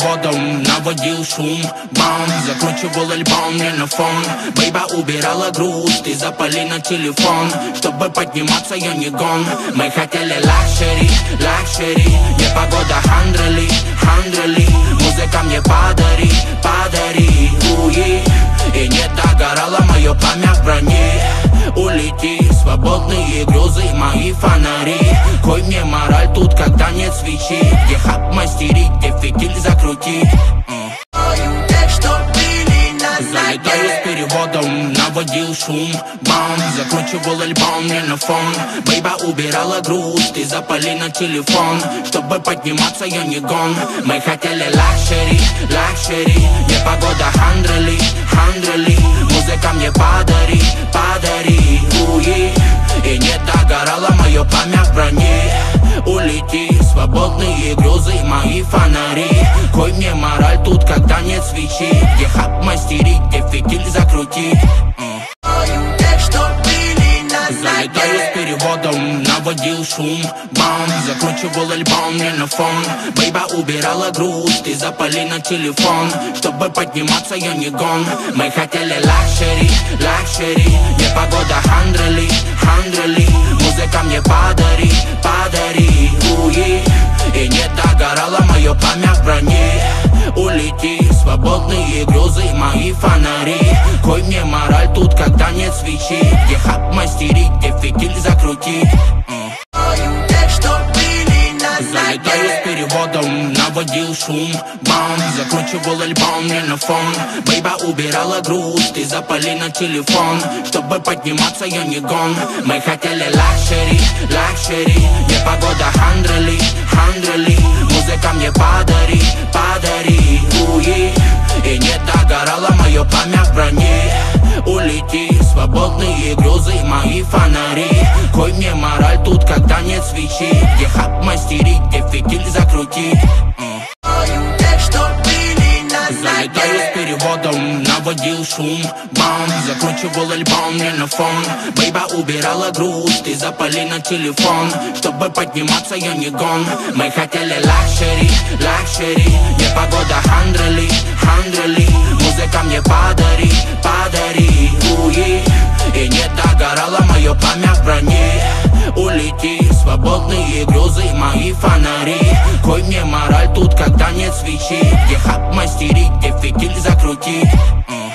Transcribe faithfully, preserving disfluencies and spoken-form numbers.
переводом наводил шум. Бам, закручивал альбом мне на фон. Бейба убирала груз, ты запали на телефон. Чтобы подниматься, я не гон. Мы хотели лакшери, лакшери. Непогода хандрали, хандрали. Музыка мне подари, подари. Уи, и не догорало мое пламя в броне. Улети, свободные грезы, мои фонари. Кой мне мораль тут, когда нет свечи. Где хап мастерить, где фитиль закрутить. Залетаю с переводом, наводил шум. Бам, закручивал альбом мне на фон. Бейба убирала груз, ты запали на телефон. Чтобы подниматься, я не гон. Мы хотели лакшери, лакшери. Непогода хандрали, хандрали. Музыка мне подари, подари. Уи, и не догорало мое пламя в броне. Улети, свободные грезы, мои фонари. Кой мне мораль тут, когда нет свечи. Где хап мастерить, где фитиль закрутить. Залетаю с переводом, наводил шум. Бам, закручивал альбом мне на фон. Бейба убирала груз, ты запали на телефон. Чтобы подниматься, я не гон. Мы хотели лакшери, лакшери. Непогода хандрали, хандрали. Музыка мне подари, подари. Уи, и не догорало мое пламя в броне. Улети, свободные грезы, мои фонари. Кой мне мораль тут, когда нет свечи. Где хап мастерить, где фитиль закрутить. Залетаю с переводом, наводил шум. Бам, закручивал альбом мне на фон. Бейба убирала груз, ты запали на телефон. Чтобы подниматься, я не гон. Мы хотели лакшери, лакшери. Непогода хандрали, хандрали. Музыка мне подари, подари. Уи, и не догорало мое пламя в броне. Улети, свободные грезы, мои фонари. Кой мне мораль тут, когда нет свечи. Где хап мастерить, где фитиль закрутить. Залетаю с переводом, наводил шум. Бам, закручивал альбом мне на фон. Бейба убирала груз, ты запали на телефон. Чтобы подниматься, я не гон. Мы хотели лакшери, лакшери. Непогода хандрали, хандрали. Музыка мне подари, подари. Уи, и не догорало мое пламя в броне. Улети, свободные грезы, мои фонари. Кой мне мораль тут, когда нет свечи. Где хап мастерить, где фитиль закрутить.